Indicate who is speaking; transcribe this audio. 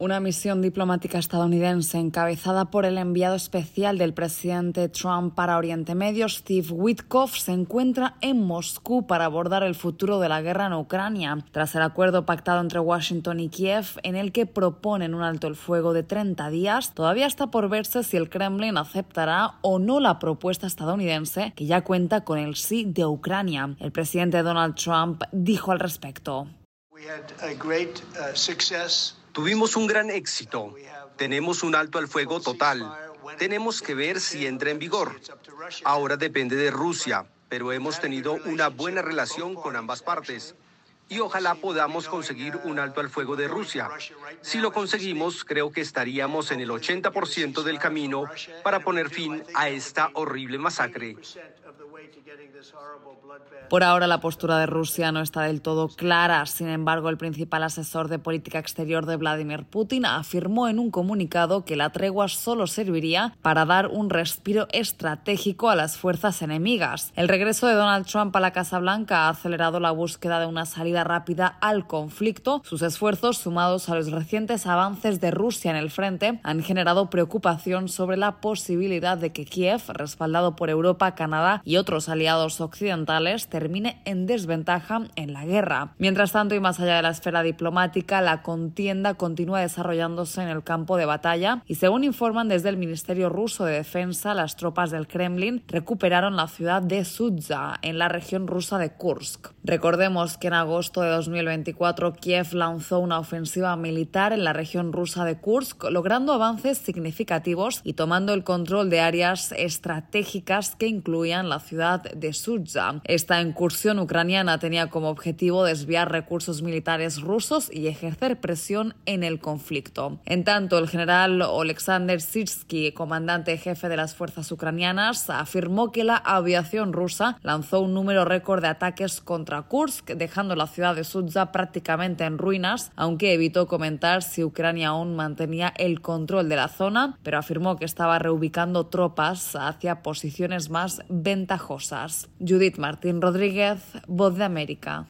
Speaker 1: Una misión diplomática estadounidense encabezada por el enviado especial del presidente Trump para Oriente Medio, Steve Witkoff, se encuentra en Moscú para abordar el futuro de la guerra en Ucrania, tras el acuerdo pactado entre Washington y Kiev, en el que proponen un alto el fuego de 30 días. Todavía está por verse si el Kremlin aceptará o no la propuesta estadounidense, que ya cuenta con el sí de Ucrania. El presidente Donald Trump dijo al respecto:
Speaker 2: Tuvimos un gran éxito. Tenemos un alto al fuego total. Tenemos que ver si entra en vigor. Ahora depende de Rusia, pero hemos tenido una buena relación con ambas partes. Y ojalá podamos conseguir un alto al fuego de Rusia. Si lo conseguimos, creo que estaríamos en el 80% del camino para poner fin a esta horrible masacre.
Speaker 1: Por ahora la postura de Rusia no está del todo clara. Sin embargo, el principal asesor de política exterior de Vladimir Putin afirmó en un comunicado que la tregua solo serviría para dar un respiro estratégico a las fuerzas enemigas. El regreso de Donald Trump a la Casa Blanca ha acelerado la búsqueda de una salida rápida al conflicto. Sus esfuerzos, sumados a los recientes avances de Rusia en el frente, han generado preocupación sobre la posibilidad de que Kiev, respaldado por Europa, Canadá y otros aliados occidentales, termine en desventaja en la guerra. Mientras tanto, y más allá de la esfera diplomática, la contienda continúa desarrollándose en el campo de batalla y, según informan desde el Ministerio Ruso de Defensa, las tropas del Kremlin recuperaron la ciudad de Sudza, en la región rusa de Kursk. Recordemos que en agosto de 2024 Kiev lanzó una ofensiva militar en la región rusa de Kursk, logrando avances significativos y tomando el control de áreas estratégicas que incluían la ciudad de Sudza. Esta incursión ucraniana tenía como objetivo desviar recursos militares rusos y ejercer presión en el conflicto. En tanto, el general Oleksandr Syrskyi, comandante jefe de las fuerzas ucranianas, afirmó que la aviación rusa lanzó un número récord de ataques contra Kursk, dejando la ciudad de Sudza prácticamente en ruinas, aunque evitó comentar si Ucrania aún mantenía el control de la zona, pero afirmó que estaba reubicando tropas hacia posiciones más ventajosas. Judith Martín Rodríguez, Voz de América.